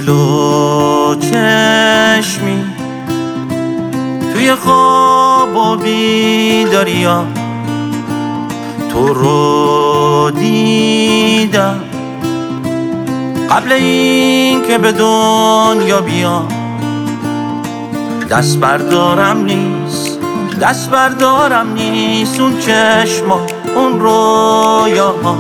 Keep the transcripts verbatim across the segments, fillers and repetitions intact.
جلو چشمی توی خواب و بیداریا تو رو دیدم قبل این که به دنیا بیام. دست بردارم نیست دست بردارم نیست اون چشما اون رویاها.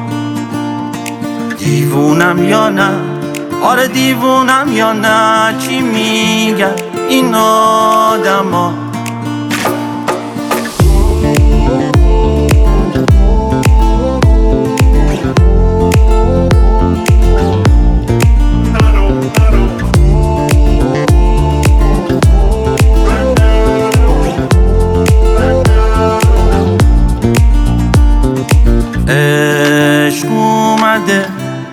دیوونم یا نه آره دیوونم یا نه چی میگن این آدما. عشق اومده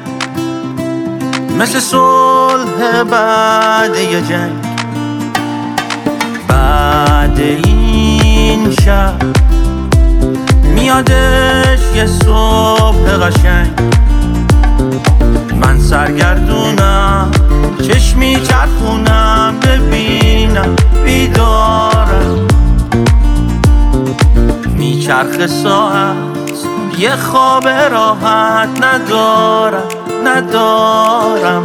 مثل صلح بعد یه جنگ. بعد این شب میادش یه صبح قشنگ. من سرگردونم چشمی چرخونم ببینم بیدارم. میچرخ ساعت یه خواب راحت ندارم ندارم.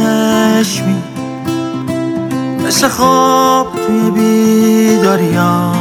مثل خواب توی بیداریا